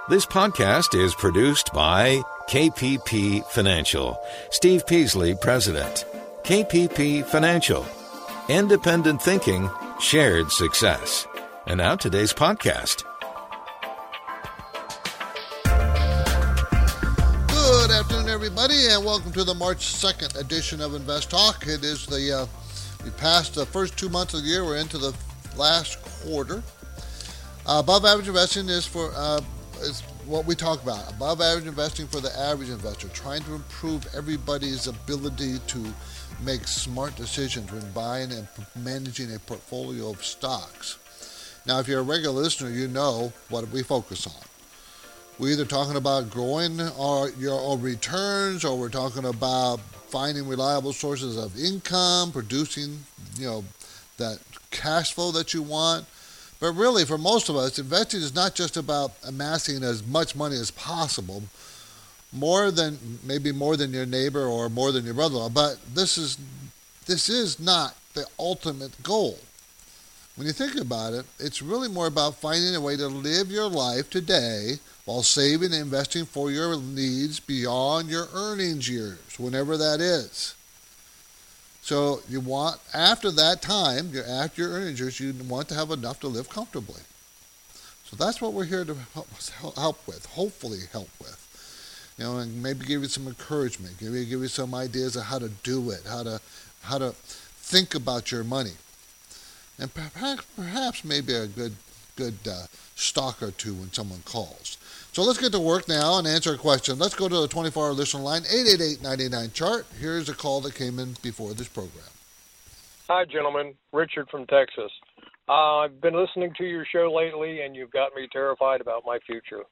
This podcast is produced by KPP Financial. Steve Peasley, President. KPP Financial. Independent thinking, shared success. And now today's podcast. Good afternoon, everybody, and welcome to the March 2nd edition of Invest Talk. It is we passed the first 2 months of the year. We're into the last quarter. Above average investing is what we talk about. Above average investing for the average investor, trying to improve everybody's ability to make smart decisions when buying and managing a portfolio of stocks. Now, if you're a regular listener, you know what we focus on. We're either talking about growing your returns, or we're talking about finding reliable sources of income, producing, that cash flow that you want. But really, for most of us, investing is not just about amassing as much money as possible, maybe more than your neighbor or more than your brother-in-law. But this is not the ultimate goal. When you think about it, it's really more about finding a way to live your life today while saving and investing for your needs beyond your earnings years, whenever that is. So you want, after that time, after your earnings years, you want to have enough to live comfortably. So that's what we're here to hopefully help with. And maybe give you some encouragement, maybe give you some ideas of how to do it, how to think about your money. And perhaps maybe a good stock or two when someone calls. So let's get to work now and answer a question. Let's go to the 24-hour listener line, 888-99-CHART. Here's a call that came in before this program. Hi, gentlemen. Richard from Texas. I've been listening to your show lately, and you've got me terrified about my future.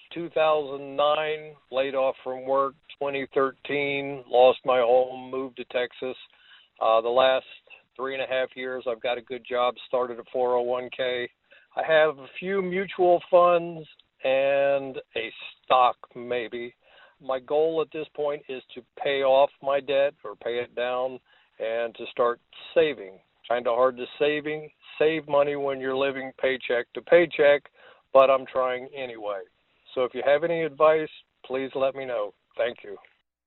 2009, laid off from work. 2013, lost my home, moved to Texas. The last 3.5 years, I've got a good job, started a 401k. I have a few mutual funds and a stock maybe. My goal at this point is to pay off my debt or pay it down and to start saving. Kind of hard to save money when you're living paycheck to paycheck, but I'm trying anyway. So if you have any advice, please let me know. Thank you.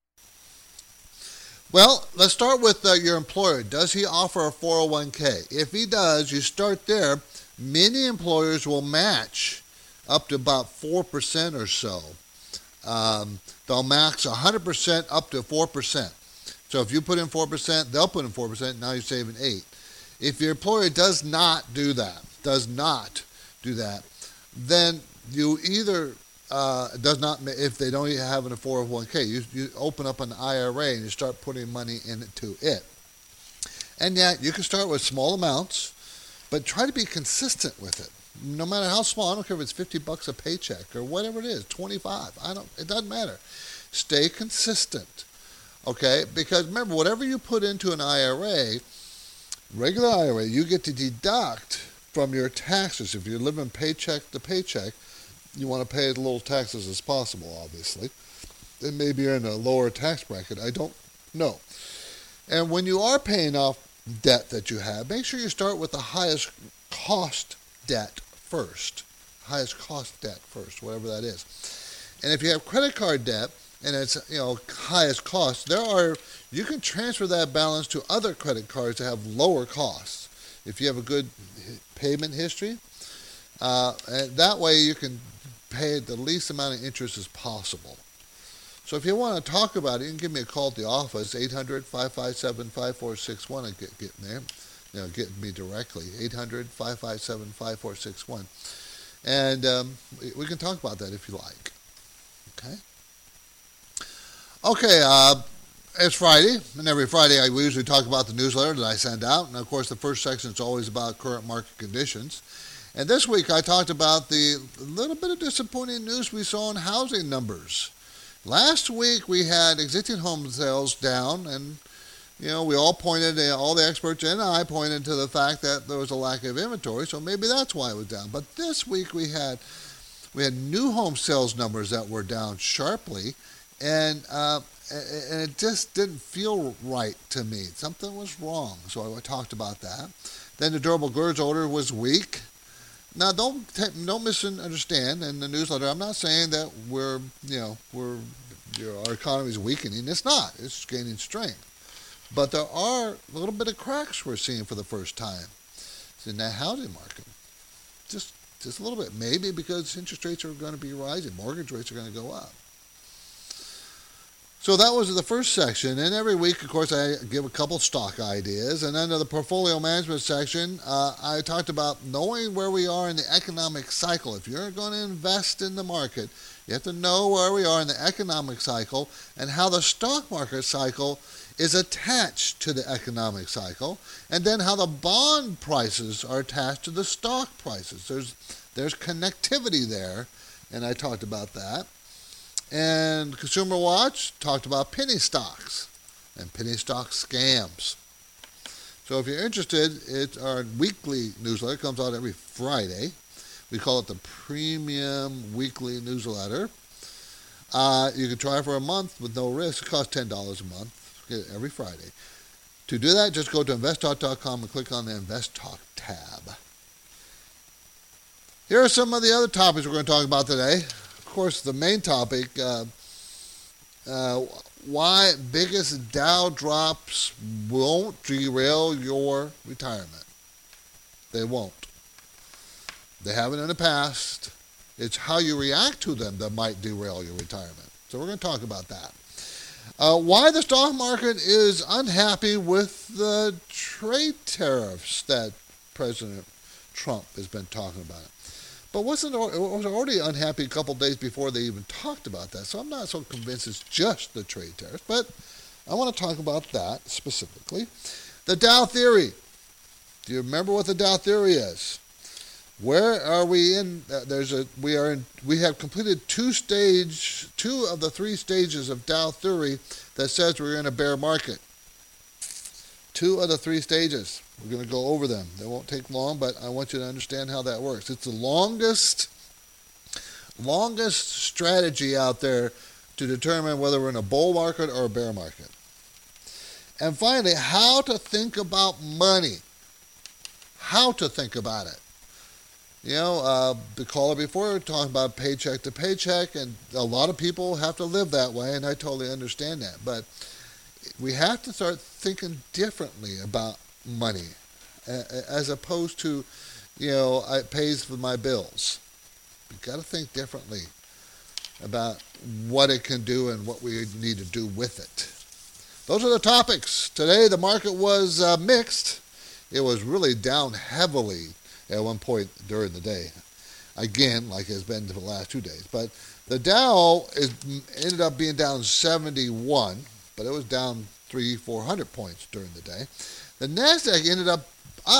Well, let's start with your employer. Does he offer a 401k? If he does, you start there. Many employers will match up to about 4% or so. They'll max 100% up to 4%. So if you put in 4%, they'll put in 4%. Now you're saving 8%. If your employer does not do that, then you either if they don't even have a 401k, you open up an IRA and you start putting money into it. And yet you can start with small amounts, but try to be consistent with it. No matter how small, I don't care if it's $50 a paycheck or whatever it is, 25. It doesn't matter. Stay consistent, okay? Because remember, whatever you put into an IRA, regular IRA, you get to deduct from your taxes. If you're living paycheck to paycheck, you want to pay as little taxes as possible, obviously. And maybe you're in a lower tax bracket. I don't know. And when you are paying off debt that you have, make sure you start with the highest cost debt first. Whatever that is. And if you have credit card debt and it's highest cost, you can transfer that balance to other credit cards that have lower costs. If you have a good payment history, and that way you can pay the least amount of interest as possible. So if you want to talk about it, you can give me a call at the office, 800-557-5461, and get me there. Get me directly, 800-557-5461. And we can talk about that if you like. Okay, it's Friday, and every Friday we usually talk about the newsletter that I send out. And of course, the first section is always about current market conditions. And this week I talked about the little bit of disappointing news we saw in housing numbers. Last week we had existing home sales down, and we all the experts and I pointed to the fact that there was a lack of inventory, so maybe that's why it was down. But this week we had new home sales numbers that were down sharply, and it just didn't feel right to me. Something was wrong, so I talked about that. Then the durable goods order was weak. Now, don't misunderstand in the newsletter. I'm not saying that our economy is weakening. It's not. It's gaining strength. But there are a little bit of cracks we're seeing for the first time in that housing market. Just a little bit. Maybe because interest rates are going to be rising. Mortgage rates are going to go up. So that was the first section. And every week, of course, I give a couple stock ideas. And under the portfolio management section, I talked about knowing where we are in the economic cycle. If you're going to invest in the market, you have to know where we are in the economic cycle and how the stock market cycle is attached to the economic cycle, and then how the bond prices are attached to the stock prices. There's connectivity there, and I talked about that. And Consumer Watch talked about penny stocks and penny stock scams. So if you're interested, it's our weekly newsletter. It comes out every Friday. We call it the Premium Weekly Newsletter. You can try it for a month with no risk. It costs $10 a month. Get it every Friday. To do that, just go to investtalk.com and click on the Invest Talk tab. Here are some of the other topics we're going to talk about today. Of course, the main topic, why biggest Dow drops won't derail your retirement. They won't. They haven't in the past. It's how you react to them that might derail your retirement. So we're going to talk about that. Why the stock market is unhappy with the trade tariffs that President Trump has been talking about. But was already unhappy a couple days before they even talked about that. So I'm not so convinced it's just the trade tariffs. But I want to talk about that specifically. The Dow theory. Do you remember what the Dow theory is? Where are we in? We have completed two of the three stages of Dow theory that says we're in a bear market. Two of the three stages. We're going to go over them. They won't take long, but I want you to understand how that works. It's the longest strategy out there to determine whether we're in a bull market or a bear market. And finally, how to think about money. How to think about it. The caller before talking about paycheck to paycheck, and a lot of people have to live that way, and I totally understand that. But we have to start thinking differently about money, as opposed to, it pays for my bills. We've got to think differently about what it can do and what we need to do with it. Those are the topics. Today, the market was mixed. It was really down heavily at one point during the day. Again, like it's been for the last 2 days. But the Dow ended up being down 71, but it was down 300-400 points during the day. The NASDAQ ended up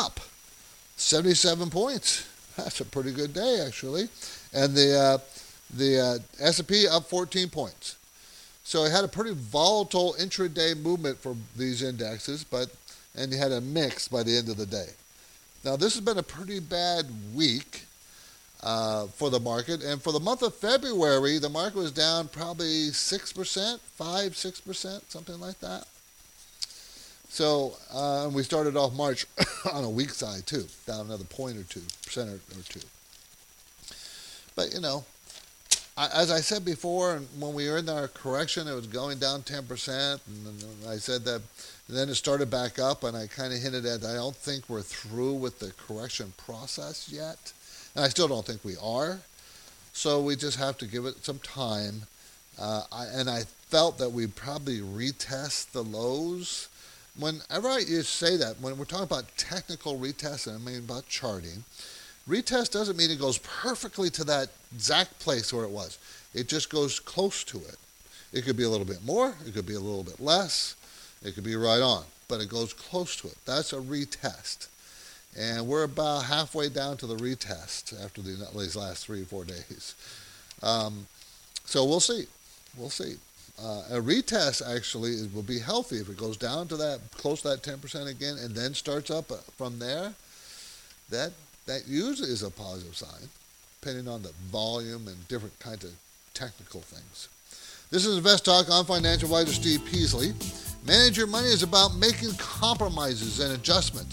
77 points. That's a pretty good day, actually. And the S&P up 14 points. So it had a pretty volatile intraday movement for these indexes, and you had a mix by the end of the day. Now, this has been a pretty bad week for the market. And for the month of February, the market was down probably 6%, 5-6%, something like that. So we started off March on a weak side, too, down another point or 2% or 2. But, as I said before, when we were in our correction, it was going down 10%. And I said that, and then it started back up, and I kind of hinted at I don't think we're through with the correction process yet. And I still don't think we are. So we just have to give it some time. And I felt that we'd probably retest the lows. Whenever you say that, when we're talking about technical retest, and I mean about charting, retest doesn't mean it goes perfectly to that exact place where it was. It just goes close to it. It could be a little bit more. It could be a little bit less. It could be right on. But it goes close to it. That's a retest. And we're about halfway down to the retest after these last 3 or 4 days. So we'll see. We'll see. A retest actually will be healthy if it goes down to that, close to that 10% again, and then starts up from there. That usually is a positive sign, depending on the volume and different kinds of technical things. This is Invest Talk. I'm financial advisor Steve Peasley. Manage your money is about making compromises and adjustments.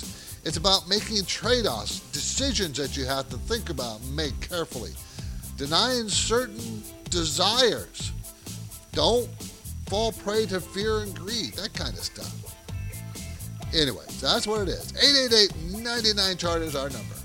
It's about making trade-offs, decisions that you have to think about and make carefully. Denying certain desires. Don't fall prey to fear and greed, that kind of stuff. Anyway, so that's what it is. 888-99-CHART is our number.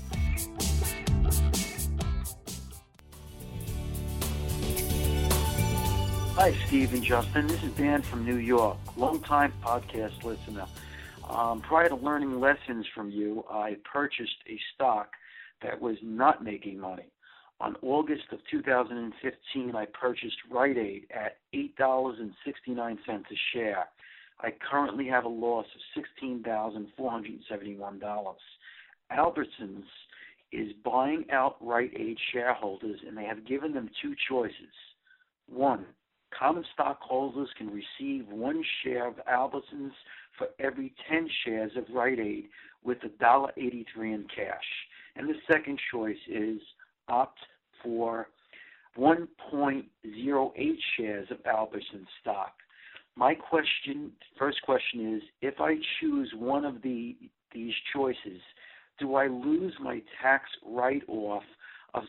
Hi, Steve and Justin. This is Dan from New York, longtime podcast listener. Prior to learning lessons from you, I purchased a stock that was not making money. On August of 2015, I purchased Rite Aid at $8.69 a share. I currently have a loss of $16,471. Albertsons is buying out Rite Aid shareholders, and they have given them two choices. One, common stockholders can receive 1 share of Albertsons for every 10 shares of Rite Aid with $1.83 in cash. And the second choice is opt for 1.08 shares of Albertsons stock. My first question is, if I choose one of these choices, do I lose my tax write-off of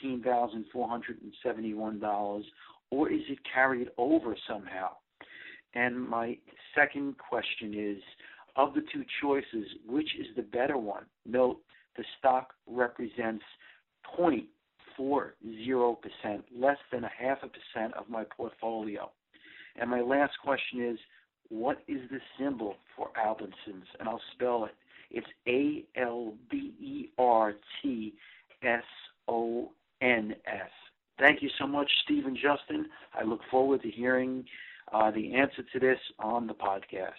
$16,471, or is it carried over somehow? And my second question is, of the two choices, which is the better one? Note, the stock represents 0.40%, less than 0.5% of my portfolio. And my last question is, what is the symbol for Albertsons? And I'll spell it. It's ALBERTSONS. Thank you so much, Steve and Justin. I look forward to hearing the answer to this on the podcast.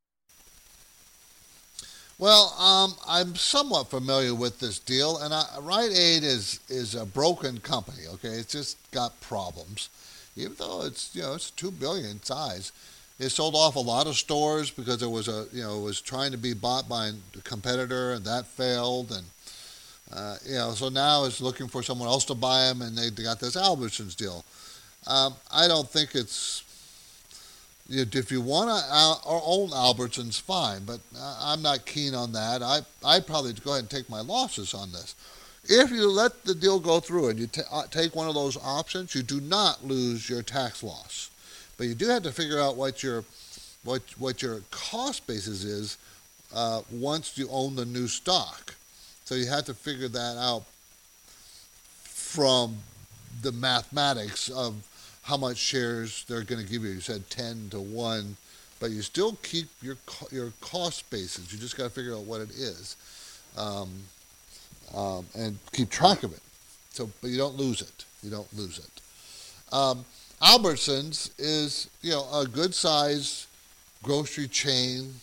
Well, I'm somewhat familiar with this deal, and Rite Aid is a broken company. Okay, it's just got problems, even though it's $2 billion in size. It sold off a lot of stores because it was it was trying to be bought by a competitor, and that failed, and so now it's looking for someone else to buy them, and they got this Albertsons deal. I don't think it's. If you want to own Albertsons, fine, but I'm not keen on that. I'd probably go ahead and take my losses on this. If you let the deal go through and you take one of those options, you do not lose your tax loss. But you do have to figure out what your cost basis is once you own the new stock. So you have to figure that out from the mathematics of how much shares they're going to give you. You said 10 to 1, but you still keep your cost basis. You just got to figure out what it is, and keep track of it. So, but you don't lose it. You don't lose it. Albertsons is a good size grocery chain.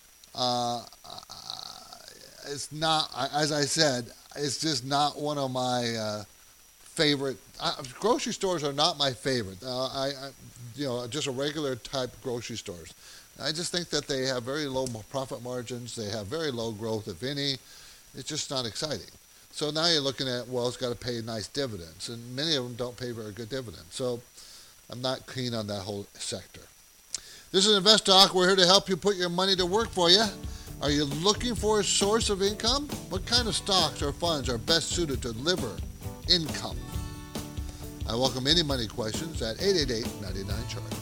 It's not, as I said, it's just not one of my favorite. Grocery stores are not my favorite. Just a regular type grocery stores. I just think that they have very low profit margins. They have very low growth, if any. It's just not exciting. So now you're looking at, well, it's got to pay nice dividends, and many of them don't pay very good dividends. So I'm not keen on that whole sector. This is Invest Talk. We're here to help you put your money to work for you. Are you looking for a source of income? What kind of stocks or funds are best suited to deliver income? I welcome any money questions at 888-99-CHART.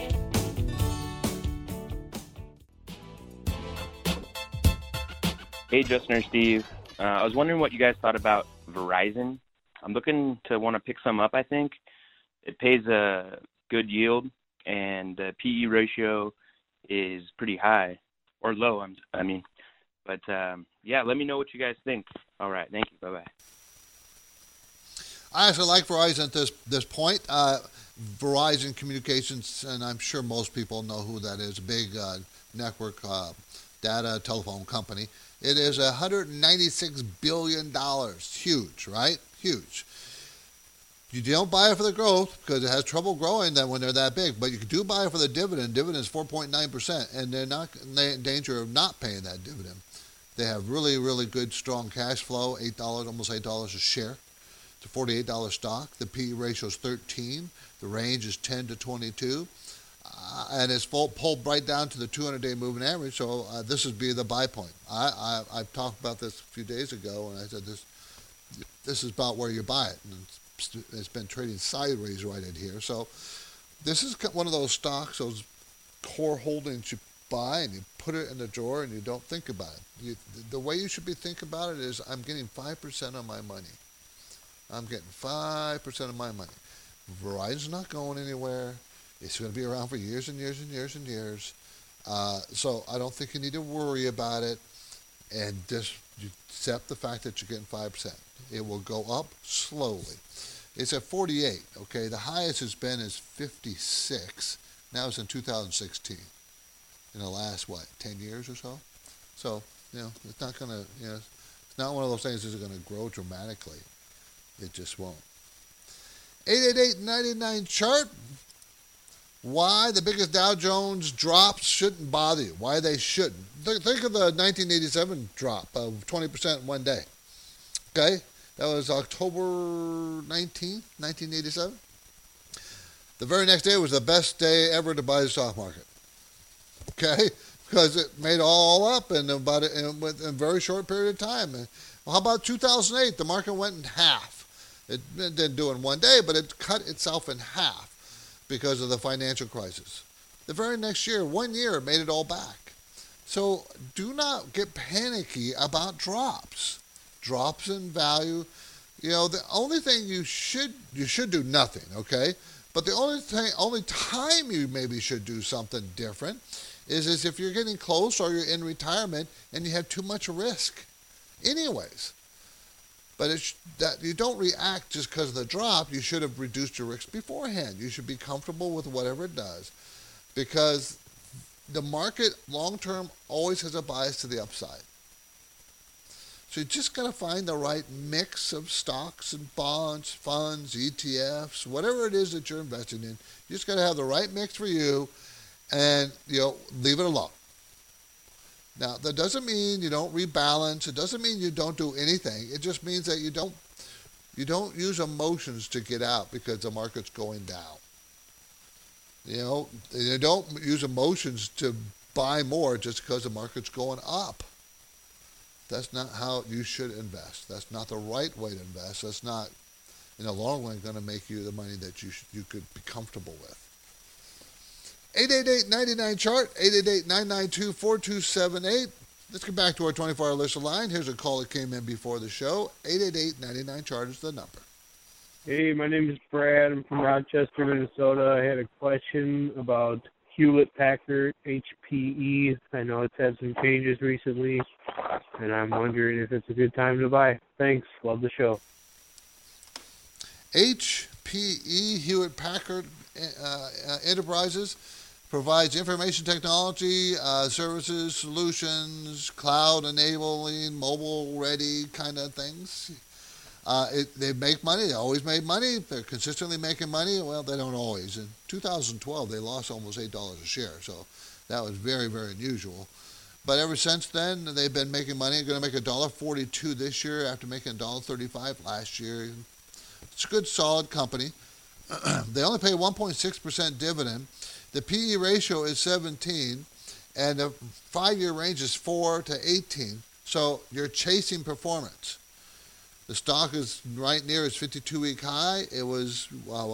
Hey, Justin or Steve. I was wondering what you guys thought about Verizon. I'm looking to want to pick some up, I think. It pays a good yield, and the PE ratio is pretty high, or low, I mean. But, let me know what you guys think. All right, thank you. Bye-bye. I actually like Verizon at this point. Verizon Communications, and I'm sure most people know who that is, a big network data telephone company. It is $196 billion. Huge, right? Huge. You don't buy it for the growth because it has trouble growing then when they're that big, but you do buy it for the dividend. Dividend is 4.9%, and they're not in danger of not paying that dividend. They have really, really good, strong cash flow, almost $8 a share. It's a $48 stock. The PE ratio is 13. The range is 10 to 22. and it's pulled right down to the 200-day moving average. So this would be the buy point. I've talked about this a few days ago, and I said this is about where you buy it. And it's been trading sideways right in here. So this is one of those stocks, those core holdings you buy and you put it in the drawer and you don't think about it. The way you should be thinking about it is, I'm getting 5% of my money. I'm getting 5% of my money. Verizon's not going anywhere. It's going to be around for years and years and years and years. So I don't think you need to worry about it, and just accept the fact that you're getting 5%. It will go up slowly. It's at 48, okay? The highest it's been is 56. Now it's in 2016. In the last, 10 years or so? So, it's not going to, it's not one of those things that's going to grow dramatically. It just won't. 888-99 chart. Why the biggest Dow Jones drops shouldn't bother you. Why they shouldn't. Think of the 1987 drop of 20% in one day. Okay? That was October 19th, 1987. The very next day was the best day ever to buy the stock market. Okay? Because it made all up in a very short period of time. Well, how about 2008? The market went in half. It didn't do it in one day, but it cut itself in half because of the financial crisis. The very next year, 1 year, it made it all back. So do not get panicky about drops. Drops in value. The only thing you should do nothing, okay? But the only time you maybe should do something different is if you're getting close or you're in retirement and you have too much risk. Anyways. But that you don't react just because of the drop. You should have reduced your risk beforehand. You should be comfortable with whatever it does, because the market long-term always has a bias to the upside. So you just got to find the right mix of stocks and bonds, funds, ETFs, whatever it is that you're investing in. You just got to have the right mix for you, and leave it alone. Now, that doesn't mean you don't rebalance. It doesn't mean you don't do anything. It just means that you don't use emotions to get out because the market's going down. You don't use emotions to buy more just because the market's going up. That's not how you should invest. That's not the right way to invest. That's not, in the long run, going to make you the money that you could be comfortable with. 888-99 chart, 888-992-4278. Let's get back to our 24-hour listener line. Here's a call that came in before the show. 888-99 chart is the number. Hey, my name is Brad. I'm from Rochester, Minnesota. I had a question about Hewlett-Packard, HPE. I know it's had some changes recently, and I'm wondering if it's a good time to buy. Thanks. Love the show. HPE, Hewlett-Packard Enterprises, provides information technology, services, solutions, cloud enabling, mobile ready kind of things. They make money. They always made money. They're consistently making money. Well, they don't always. In 2012, they lost almost $8 a share, so that was very, very unusual. But ever since then, they've been making money. They're going to make $1.42 this year after making $1.35 last year. It's a good, solid company. They only pay 1.6% dividend. The PE ratio is 17, and the 5-year range is 4 to 18. So you're chasing performance. The stock is right near its 52-week high. It was,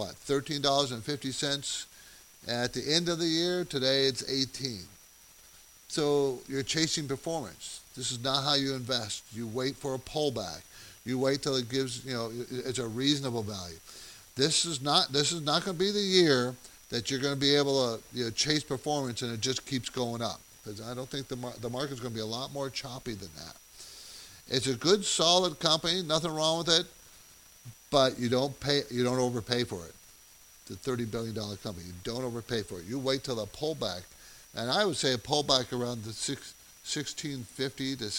$13.50 at the end of the year. Today it's 18. So you're chasing performance. This is not how you invest. You wait for a pullback. You wait till it gives, it's a reasonable value. This is not going to be the year that you're going to be able to chase performance and it just keeps going up. Because I don't think the market's going to be a lot more choppy than that. It's a good, solid company. Nothing wrong with it, but you don't overpay for it. It's a $30 billion company. You don't overpay for it. You wait till the pullback, and I would say a pullback around the $16.50 to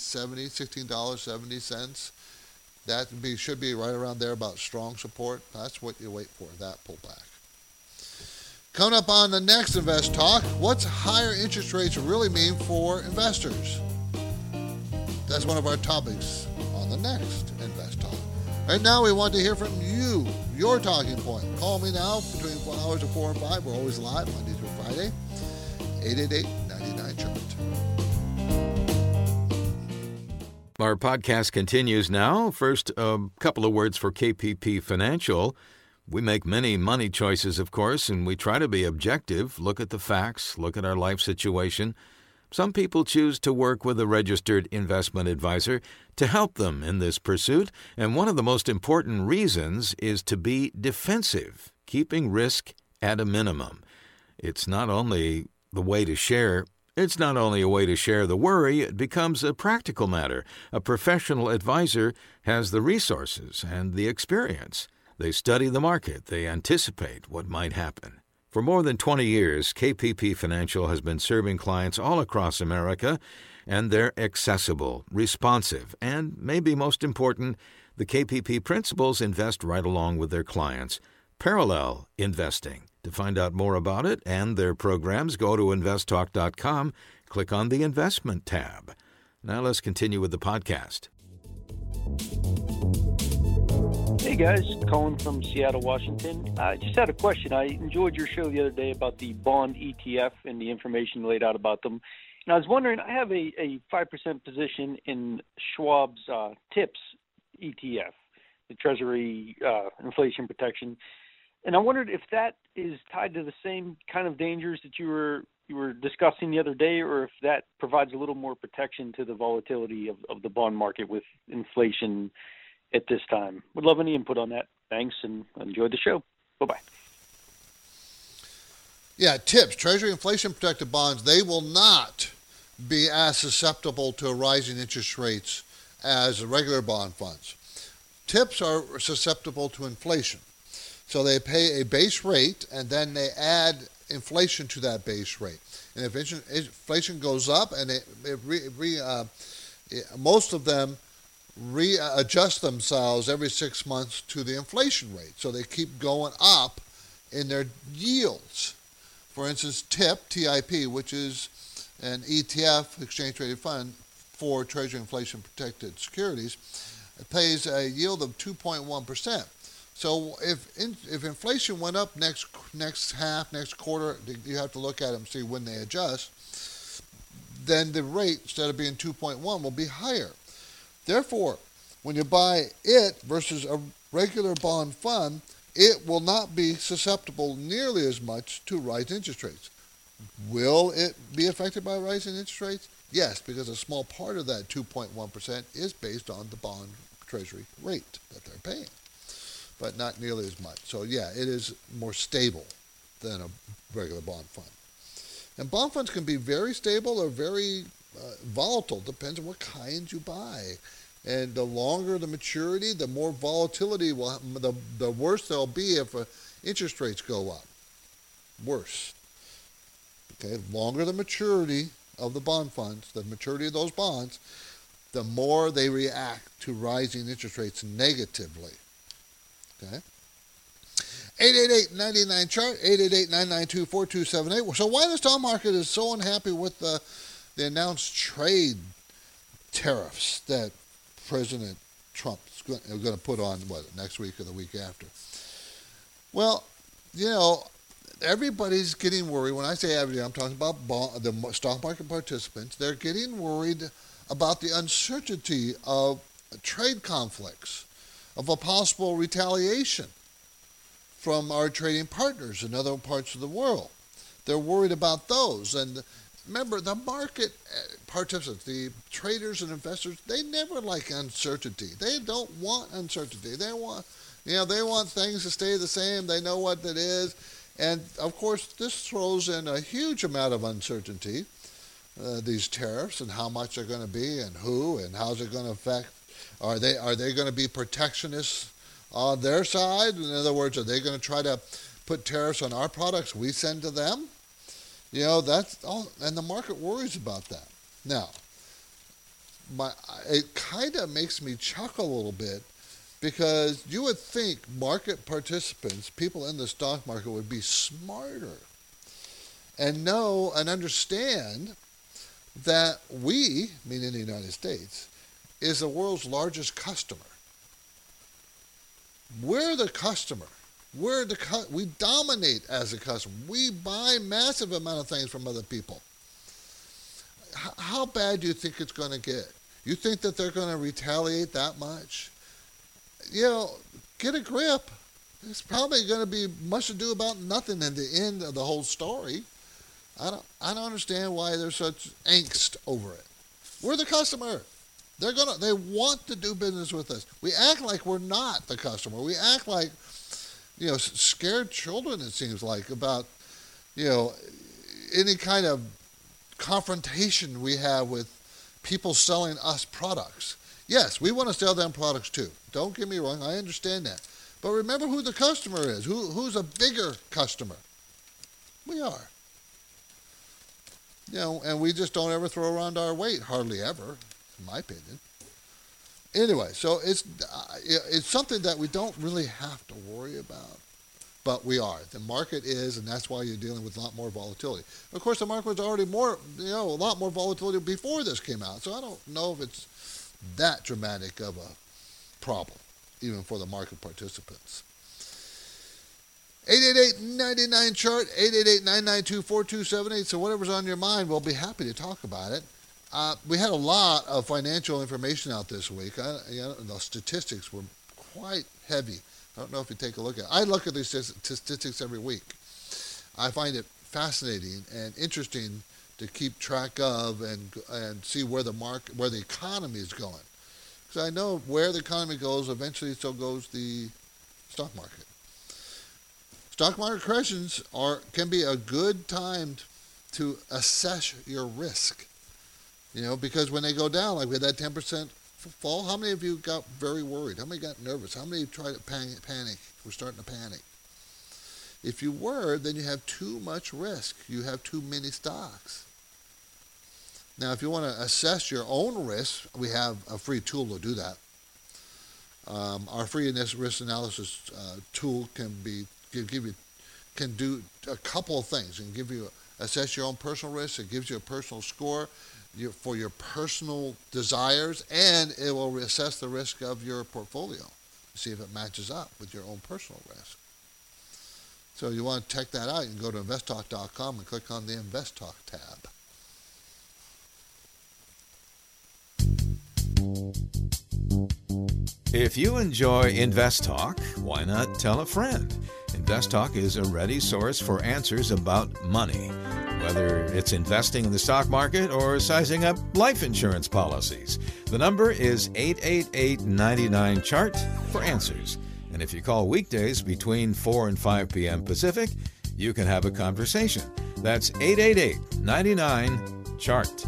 $16.70. That should be right around there about strong support. That's what you wait for, that pullback. Coming up on the next Invest Talk, what's higher interest rates really mean for investors? That's one of our topics on the next Invest Talk. Right now, we want to hear from you, your talking point. Call me now between hours of 4 and 5. We're always live Monday through Friday. 888-99-CHART. Our podcast continues now. First, a couple of words for KPP Financial. We make many money choices, of course, and we try to be objective, look at the facts, look at our life situation. Some people choose to work with a registered investment advisor to help them in this pursuit, and one of the most important reasons is to be defensive, keeping risk at a minimum. It's not only a way to share the worry, it becomes a practical matter. A professional advisor has the resources and the experience. They study the market. They anticipate what might happen. For more than 20 years, KPP Financial has been serving clients all across America, and they're accessible, responsive, and maybe most important, the KPP principals invest right along with their clients. Parallel investing. To find out more about it and their programs, go to investtalk.com, click on the Investment tab. Now let's continue with the podcast. Hey guys, Colin from Seattle, Washington. I just had a question. I enjoyed your show the other day about the bond ETF and the information you laid out about them. And I was wondering, I have a 5% position in Schwab's TIPS ETF, the Treasury Inflation Protection. And I wondered if that is tied to the same kind of dangers that you were discussing the other day, or if that provides a little more protection to the volatility of the bond market with inflation at this time. Would love any input on that. Thanks, and enjoyed the show. Bye-bye. Yeah, TIPS, Treasury Inflation Protected Bonds, they will not be as susceptible to rising interest rates as regular bond funds. TIPS are susceptible to inflation. So they pay a base rate, and then they add inflation to that base rate. And if inflation goes up, and most of them readjust themselves every 6 months to the inflation rate. So they keep going up in their yields. For instance, TIP, which is an ETF, exchange-traded fund for Treasury inflation-protected securities, it pays a yield of 2.1%. So if inflation went up next quarter, you have to look at it and see when they adjust, then the rate, instead of being 2.1, will be higher. Therefore, when you buy it versus a regular bond fund, it will not be susceptible nearly as much to rising interest rates. Will it be affected by rising interest rates? Yes, because a small part of that 2.1% is based on the bond treasury rate that they're paying, but not nearly as much. So yeah, it is more stable than a regular bond fund. And bond funds can be very stable or very volatile, depends on what kind you buy. And the longer the maturity, the more volatility, the worse they'll be if interest rates go up. Worse. Okay, longer the maturity of the bond funds, the maturity of those bonds, the more they react to rising interest rates negatively. Okay? 888-99-CHART, 888-992-4278. So why the stock market is so unhappy with the announced trade tariffs that President Trump is going to put on, next week or the week after? Well, everybody's getting worried. When I say everybody, I'm talking about the stock market participants. They're getting worried about the uncertainty of trade conflicts, of a possible retaliation from our trading partners in other parts of the world. They're worried about those. And remember, the market participants, the traders and investors, they never like uncertainty. They don't want uncertainty. They want things to stay the same. They know what it is. And, of course, this throws in a huge amount of uncertainty, these tariffs, and how much they're going to be, and who, and how's it going to affect. Are they going to be protectionists on their side? In other words, are they going to try to put tariffs on our products we send to them? That's all, and the market worries about that. Now, it kind of makes me chuckle a little bit, because you would think market participants, people in the stock market, would be smarter and know and understand that we, meaning the United States, is the world's largest customer. We're the customer. We dominate as a customer. We buy massive amount of things from other people. How bad do you think it's going to get? You think that they're going to retaliate that much? Get a grip. It's probably going to be much ado about nothing in the end of the whole story. I don't understand why there's such angst over it. We're the customer. They want to do business with us. We act like we're not the customer. We act like, scared children, it seems like, about, any kind of confrontation we have with people selling us products. Yes, we want to sell them products too. Don't get me wrong. I understand that. But remember who the customer is. Who's a bigger customer? We are. And we just don't ever throw around our weight, hardly ever, in my opinion. Anyway, so it's something that we don't really have to worry about, but we are. The market is, and that's why you're dealing with a lot more volatility. Of course, the market was already a lot more volatility before this came out, so I don't know if it's that dramatic of a problem, even for the market participants. 888-99-CHART, 888-992-4278. So whatever's on your mind, we'll be happy to talk about it. We had a lot of financial information out this week. The statistics were quite heavy. I don't know if you take a look at it. I look at these statistics every week. I find it fascinating and interesting to keep track of and see where the economy is going. Because I know where the economy goes, eventually so goes the stock market. Stock market corrections can be a good time to assess your risk. Because when they go down, like we had that 10% fall, how many of you got very worried? How many got nervous? How many tried to panic? We're starting to panic. If you were, then you have too much risk. You have too many stocks. Now, if you want to assess your own risk, we have a free tool to do that. Our free risk analysis tool can do a couple of things. It can give you assess your own personal risk. It gives you a personal score for your personal desires, and it will assess the risk of your portfolio to see if it matches up with your own personal risk. So you want to check that out. You can go to investtalk.com and click on the Invest Talk tab. If you enjoy Invest Talk, why not tell a friend? Invest Talk is a ready source for answers about money, whether it's investing in the stock market or sizing up life insurance policies. The number is 888-99-CHART for answers. And if you call weekdays between 4 and 5 p.m. Pacific, you can have a conversation. That's 888-99-CHART.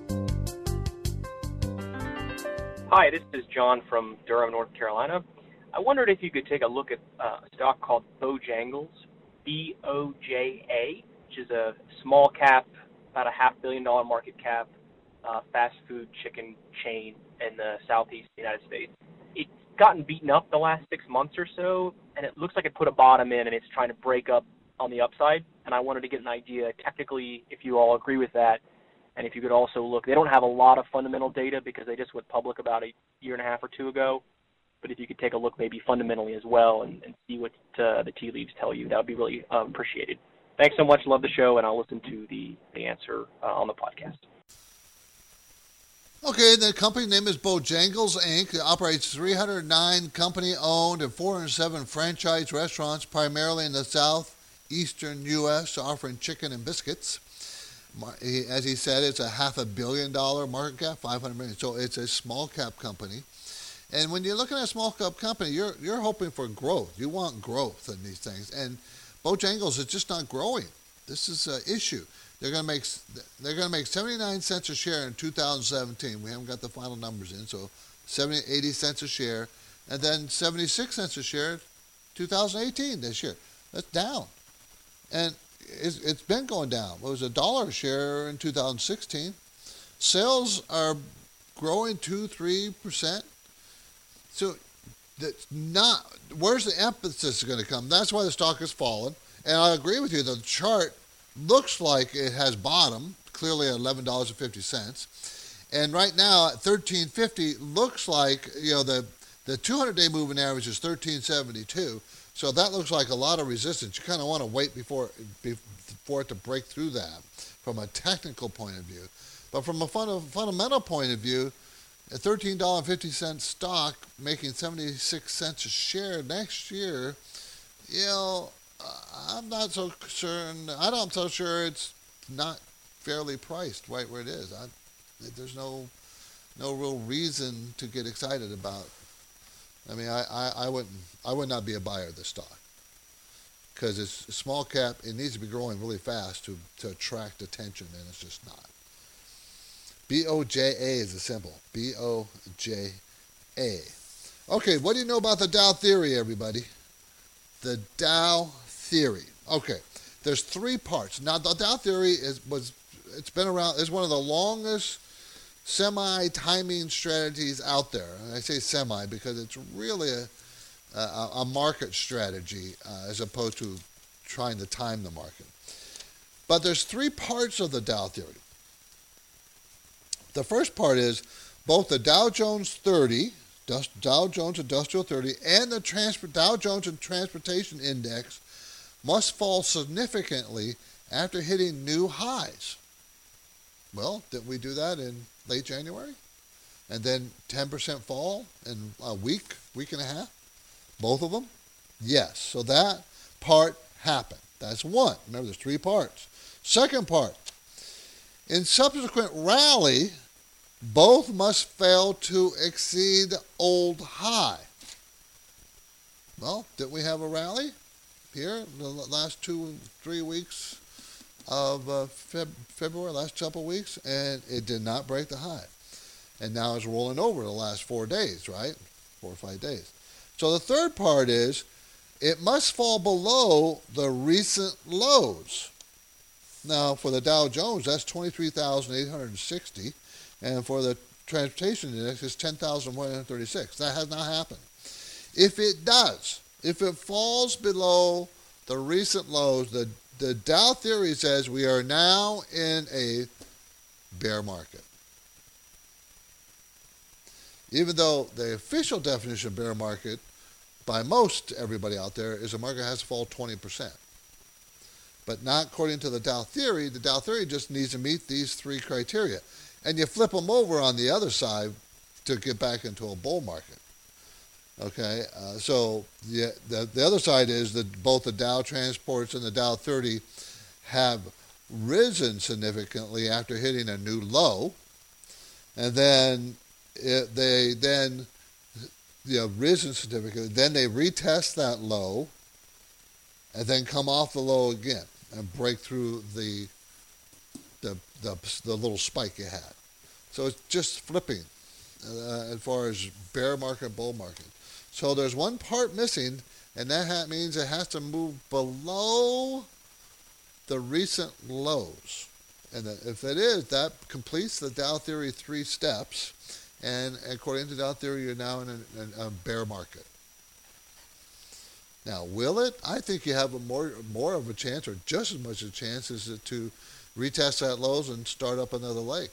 Hi, this is John from Durham, North Carolina. I wondered if you could take a look at a stock called Bojangles, B-O-J-A, which is a small cap, about a $500 million market cap, fast food chicken chain in the southeast United States. It's gotten beaten up the last 6 months or so, and it looks like it put a bottom in, and it's trying to break up on the upside. And I wanted to get an idea technically if you all agree with that. And if you could also look, they don't have a lot of fundamental data because they just went public about a year and a half or two ago. But if you could take a look maybe fundamentally as well and see what the tea leaves tell you, that would be really appreciated. Thanks so much. Love the show, and I'll listen to the answer on the podcast. Okay, the company name is Bojangles, Inc. It operates 309 company-owned and 407 franchise restaurants, primarily in the southeastern U.S., offering chicken and biscuits. As he said, it's a $500 million market cap, $500 million. So it's a small cap company. And when you're looking at a small cap company, you're hoping for growth. You want growth in these things. And Bojangles is just not growing. This is an issue. They're going to make 79 cents a share in 2017. We haven't got the final numbers in, so 80 cents a share, and then 76 cents a share 2018 this year. That's down. And it's been going down. It was $1 a share in 2016. Sales are growing 2-3%. So that's not. Where's the emphasis going to come? That's why the stock has fallen. And I agree with you. The chart looks like it has bottomed, clearly at $11.50. And right now at $13.50, looks like the The 200-day moving average is 1372, so that looks like a lot of resistance. You kind of want to wait for it to break through that from a technical point of view. But from a fundamental point of view, a $13.50 stock making 76 cents a share next year, I'm not so concerned. I'm so sure it's not fairly priced right where it is. There's no real reason to get excited about. I mean, I would not be a buyer of this stock because it's a small cap. It needs to be growing really fast to attract attention, and it's just not. BOJA is the symbol. BOJA. Okay, what do you know about the Dow theory, everybody? The Dow theory. Okay, there's three parts. Now, the Dow theory it's been around. It's one of the longest semi-timing strategies out there. And I say semi because it's really a market strategy as opposed to trying to time the market. But there's three parts of the Dow theory. The first part is both the Dow Jones 30, Dow Jones Industrial 30, and the Dow Jones and Transportation Index must fall significantly after hitting new highs. Well, didn't we do that in late January? And then 10% fall in a week and a half? Both of them? Yes. So that part happened. That's one. Remember, there's three parts. Second part. In subsequent rally, both must fail to exceed old high. Well, didn't we have a rally here the last 2-3 weeks of February, last couple of weeks, and it did not break the high. And now it's rolling over the last 4 days, right? 4 or 5 days. So the third part is it must fall below the recent lows. Now, for the Dow Jones, that's 23,860. And for the transportation index, it's 10,136. That has not happened. If it does, if it falls below the recent lows, the Dow theory says we are now in a bear market. Even though the official definition of bear market by most everybody out there is a market has to fall 20%. But not according to the Dow theory. The Dow theory just needs to meet these three criteria. And you flip them over on the other side to get back into a bull market. Okay, so the other side is that both the Dow Transports and the Dow 30 have risen significantly after hitting a new low, and then risen significantly. Then they retest that low, and then come off the low again and break through the little spike you had. So it's just flipping as far as bear market, bull market. So there's one part missing, and that means it has to move below the recent lows. And if it is, that completes the Dow theory 3 steps. And according to Dow theory, you're now in a bear market. Now, will it? I think you have a more of a chance, or just as much a chance, is to retest that lows and start up another leg.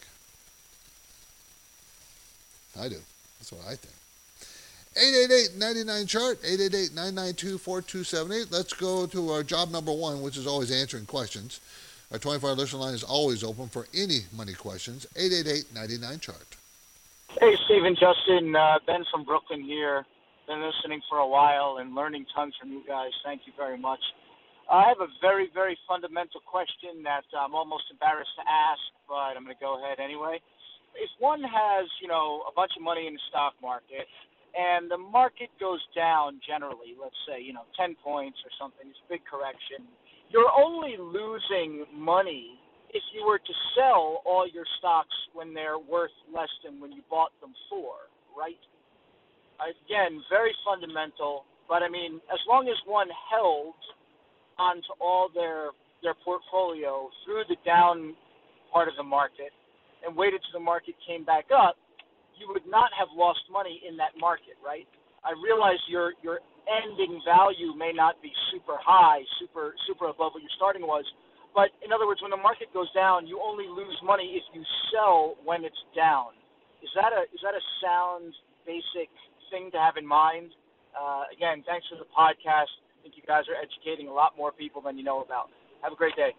I do. That's what I think. 888-99-CHART, 888-992-4278. Let's go to our job number one, which is always answering questions. Our 24-hour listener line is always open for any money questions. 888-99-CHART. Hey, Stephen, Justin, Ben from Brooklyn here. Been listening for a while and learning tons from you guys. Thank you very much. I have a very, very fundamental question that I'm almost embarrassed to ask, but I'm going to go ahead anyway. If one has, a bunch of money in the stock market and the market goes down generally, let's say, 10 points or something, it's a big correction, you're only losing money if you were to sell all your stocks when they're worth less than when you bought them for, right? Again, very fundamental, but as long as one held onto all their portfolio through the down part of the market and waited till the market came back up, you would not have lost money in that market, right? I realize your ending value may not be super high, super above what your starting was, but in other words, when the market goes down, you only lose money if you sell when it's down. Is that a sound, basic thing to have in mind. Again, thanks for the podcast. I think you guys are educating a lot more people than you know about. Have a great day.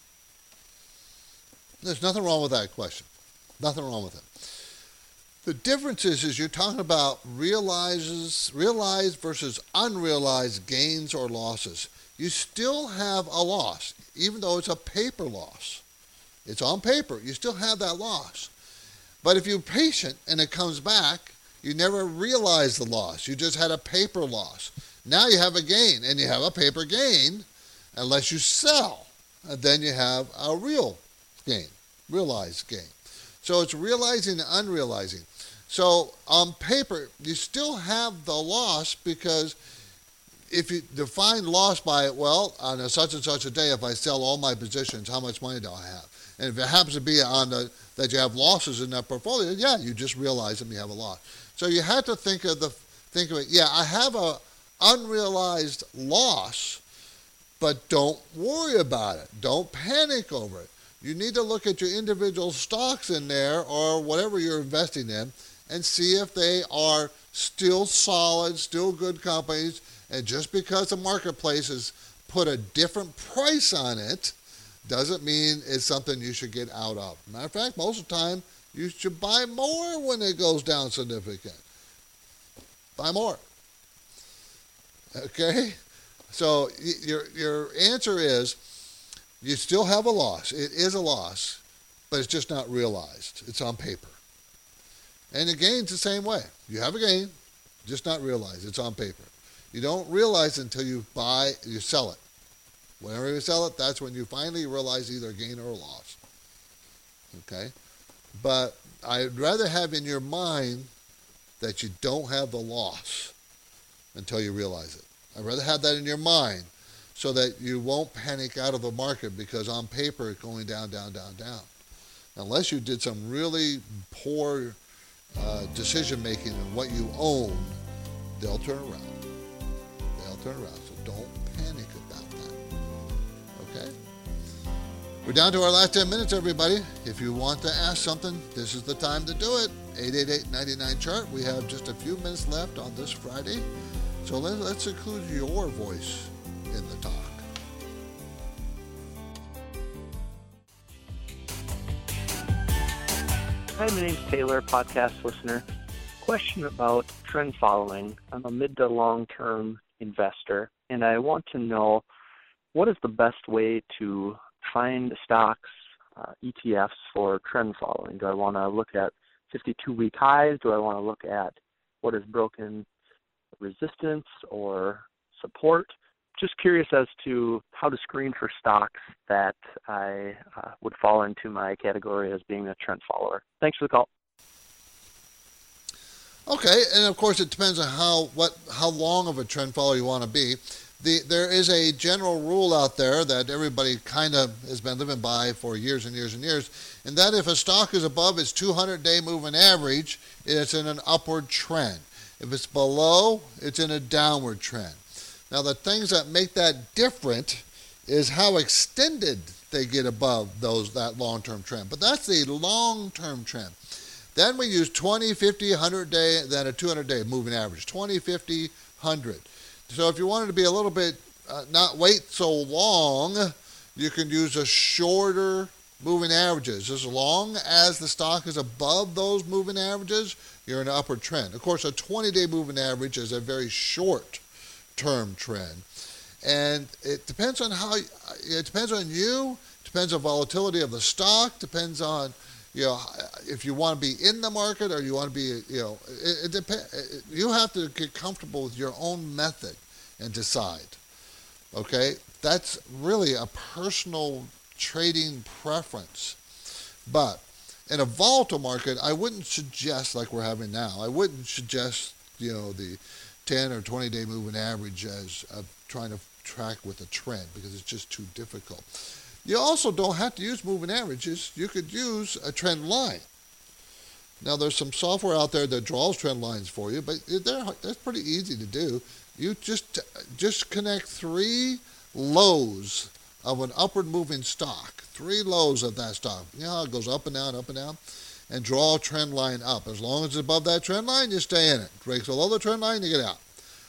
There's nothing wrong with that question. Nothing wrong with it. The difference is you're talking about realized versus unrealized gains or losses. You still have a loss, even though it's a paper loss. It's on paper. You still have that loss. But if you're patient and it comes back, you never realize the loss. You just had a paper loss. Now you have a gain, and you have a paper gain unless you sell. And then you have a real gain, realized gain. So it's realizing and unrealizing. So on paper, you still have the loss because if you define loss by, well, on a such and such a day, if I sell all my positions, how much money do I have? And if it happens to be that you have losses in that portfolio, yeah, you just realize them, you have a loss. So you have to think of it, yeah, I have a unrealized loss, but don't worry about it. Don't panic over it. You need to look at your individual stocks in there or whatever you're investing in and see if they are still solid, still good companies. And just because the marketplace has put a different price on it doesn't mean it's something you should get out of. Matter of fact, most of the time, you should buy more when it goes down significant. Buy more. Okay? So your answer is you still have a loss. It is a loss, but it's just not realized. It's on paper. And the gain's the same way. You have a gain, just not realized. It's on paper. You don't realize it until you sell it. Whenever you sell it, that's when you finally realize either a gain or a loss. Okay? But I'd rather have in your mind that you don't have the loss until you realize it. I'd rather have that in your mind so that you won't panic out of the market because on paper it's going down, down, down, down. Unless you did some really poor decision making in what you own, they'll turn around. They'll turn around. So don't panic about that. Okay? We're down to our last 10 minutes, everybody. If you want to ask something, this is the time to do it. 888-99-CHART. We have just a few minutes left on this Friday. So let's include your voice in the talk. Hi, my name's Taylor, podcast listener. Question about trend following. I'm a mid to long-term investor, and I want to know what is the best way to find stocks, ETFs for trend following. Do I want to look at 52-week highs? Do I want to look at what is broken resistance or support? Just curious as to how to screen for stocks that I would fall into my category as being a trend follower. Thanks for the call. Okay, and of course it depends on how long of a trend follower you want to be. There is a general rule out there that everybody kind of has been living by for years and years and years, and that if a stock is above its 200-day moving average, it's in an upward trend. If it's below, it's in a downward trend. Now, the things that make that different is how extended they get above that long-term trend. But that's the long-term trend. Then we use 20, 50, 100-day, then a 200-day moving average, 20, 50, 100. So if you wanted to be a little bit, not wait so long, you can use a shorter moving averages. As long as the stock is above those moving averages, you're in an upward trend. Of course, a 20-day moving average is a very short-term trend. And it depends on it depends on you, depends on volatility of the stock, depends on, if you want to be in the market or you want to be, it depends. You have to get comfortable with your own method and decide. Okay? That's really a personal trading preference. But in a volatile market, I wouldn't suggest, like we're having now, I wouldn't suggest, the 10 or 20-day moving average as trying to track with a trend because it's just too difficult. You also don't have to use moving averages. You could use a trend line. Now, there's some software out there that draws trend lines for you, but that's pretty easy to do. You just connect 3 lows of an upward moving stock, 3 lows of that stock. You know how it goes up and down, and draw a trend line up. As long as it's above that trend line, you stay in it. Breaks below the trend line, you get out.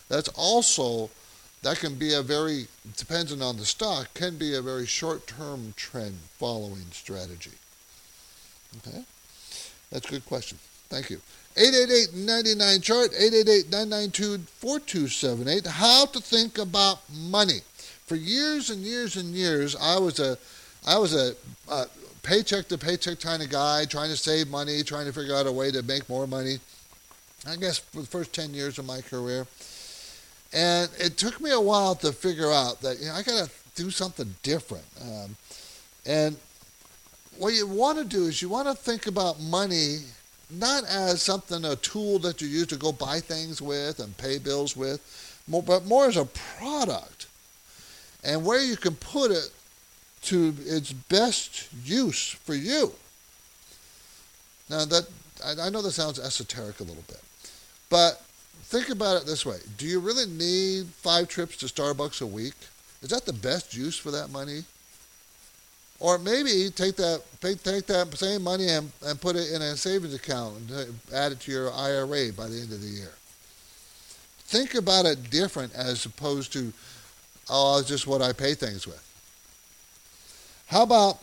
That can be a very, depending on the stock, can be a very short-term trend following strategy. Okay? That's a good question. Thank you. 888-99-CHART, 888-992-4278. How to think about money. For years and years and years, I was a paycheck to paycheck kind of guy, trying to save money, trying to figure out a way to make more money. I guess for the first 10 years of my career. And it took me a while to figure out that, I got to do something different. And what you want to do is you want to think about money not as something, a tool that you use to go buy things with and pay bills with, but more as a product. And where you can put it to its best use for you. Now, I know that sounds esoteric a little bit, but think about it this way. Do you really need 5 trips to Starbucks a week? Is that the best use for that money? Or maybe take that same money and put it in a savings account and add it to your IRA by the end of the year. Think about it different as opposed to, it's just what I pay things with. How about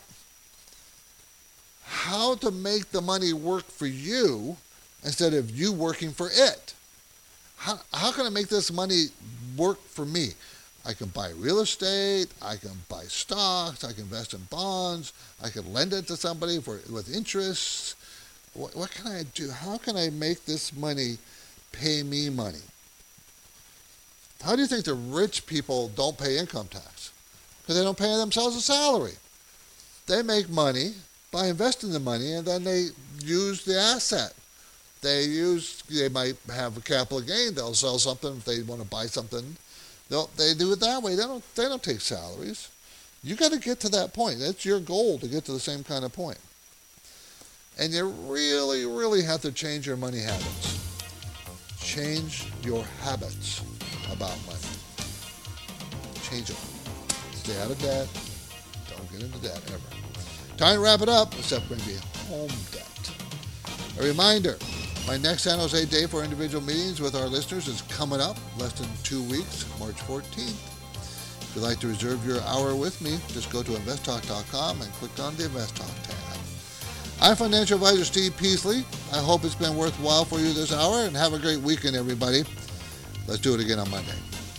how to make the money work for you instead of you working for it? How can I make this money work for me? I can buy real estate, I can buy stocks, I can invest in bonds, I can lend it to somebody with interest. What can I do? How can I make this money pay me money? How do you think the rich people don't pay income tax? Because they don't pay themselves a salary. They make money by investing the money, and then they use the asset. They might have a capital gain. They'll sell something if they want to buy something. They do it that way. They don't take salaries. You got to get to that point. That's your goal, to get to the same kind of point. And you really, really have to change your money habits. Change your habits about money. Change them. Stay out of debt. Don't get into debt ever. Time to wrap it up, except going to be home debt. A reminder, my next San Jose day for individual meetings with our listeners is coming up less than 2 weeks, March 14th. If you'd like to reserve your hour with me, just go to investtalk.com and click on the Invest Talk tab. I'm financial advisor Steve Peasley. I hope it's been worthwhile for you this hour, and have a great weekend, everybody. Let's do it again on Monday.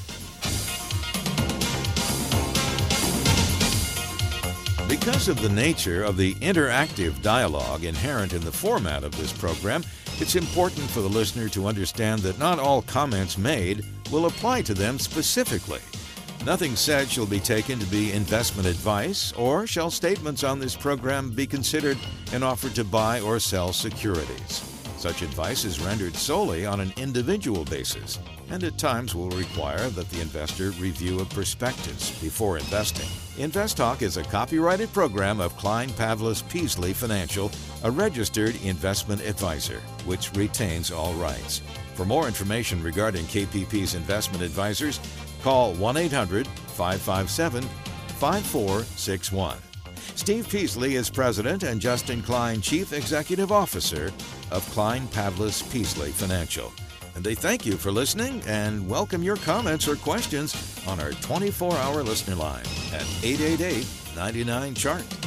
Because of the nature of the interactive dialogue inherent in the format of this program, it's important for the listener to understand that not all comments made will apply to them specifically. Nothing said shall be taken to be investment advice, or shall statements on this program be considered an offer to buy or sell securities. Such advice is rendered solely on an individual basis, and at times will require that the investor review a prospectus before investing. Invest Talk is a copyrighted program of Klein Pavlis Peasley Financial, a registered investment advisor, which retains all rights. For more information regarding KPP's investment advisors, call 1-800-557-5461. Steve Peasley is President and Justin Klein Chief Executive Officer of Klein Pavlis Peasley Financial. And they thank you for listening and welcome your comments or questions on our 24-hour listener line at 888-99-CHART.